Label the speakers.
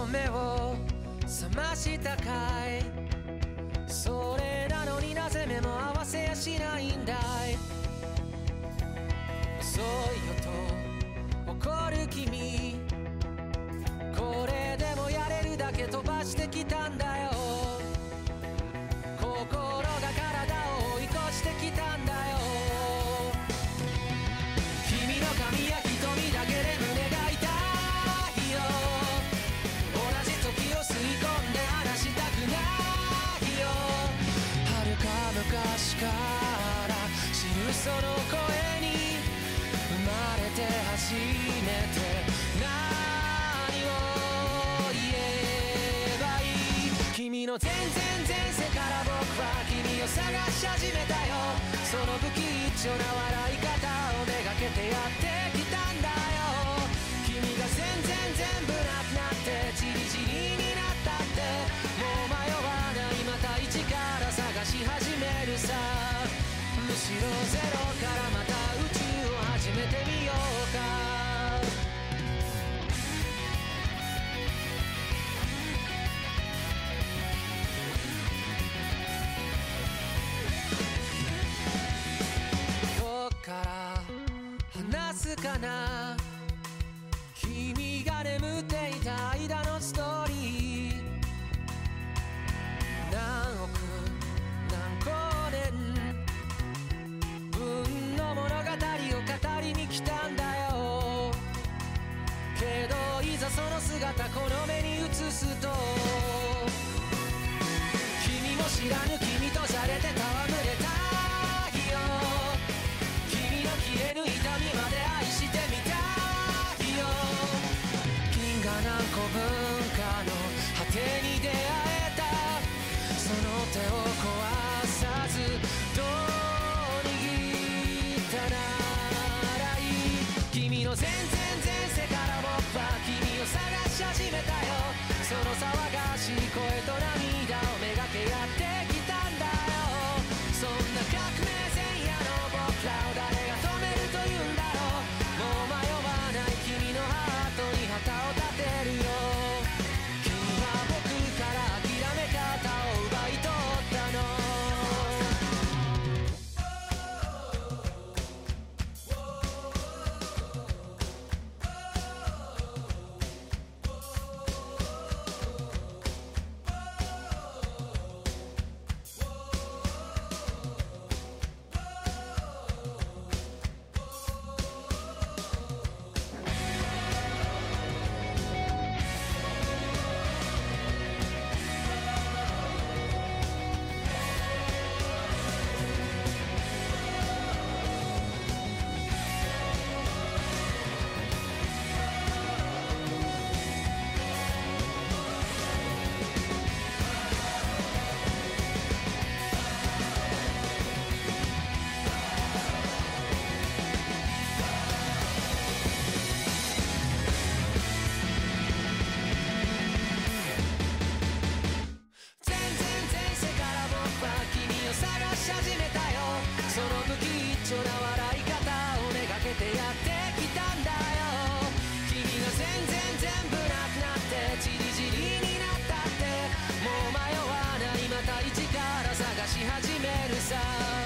Speaker 1: 目を覚ましたかい。それなのになぜ目も合わせやしないんだい。遅いよと怒る君、これでもやれるだけ飛ばしてきたんだよ。心が体を追い越してきたんだよ。君の髪や瞳だけで胸が痛いよ。同じ時を吸い込んで離したくないよ。遥か昔から知るその声に生まれて初めて何を言えばいい。君の全然前世から僕は君を探し始めたよ。その不吉祥な笑い方をめがけてやってきたんだよ。君が全部なくなってチリチリになったって、もう迷わない、また一から探し始めるさ。むしろゼロからまた宇宙を始めてみようか。どっから話すかな、君が眠っていた間のストーリー。何億何光年分の物語を語りに来たんだよ。けどいざその姿この目に映すと、君も知らぬ君とじゃれて戯れたいよ。君の消える痛みまで愛してみたいよ。銀河何個分かの果てに出会えた、その手を壊さずどう握ったならいい。君の全然前世から僕は君を探し始めたよ。その騒がしい声と涙をめがけやってきたんだよ。そんな革命前夜の僕らを誰が止めるというんだろう。もう迷わない君のハートに旗を立てるよ。君は僕から諦め方を奪い取ったの。その不吉祥な笑い方をめがけてやってきたんだよ。君が全部なくなってチリチリになったって、もう迷わない、また一から探し始めるさ。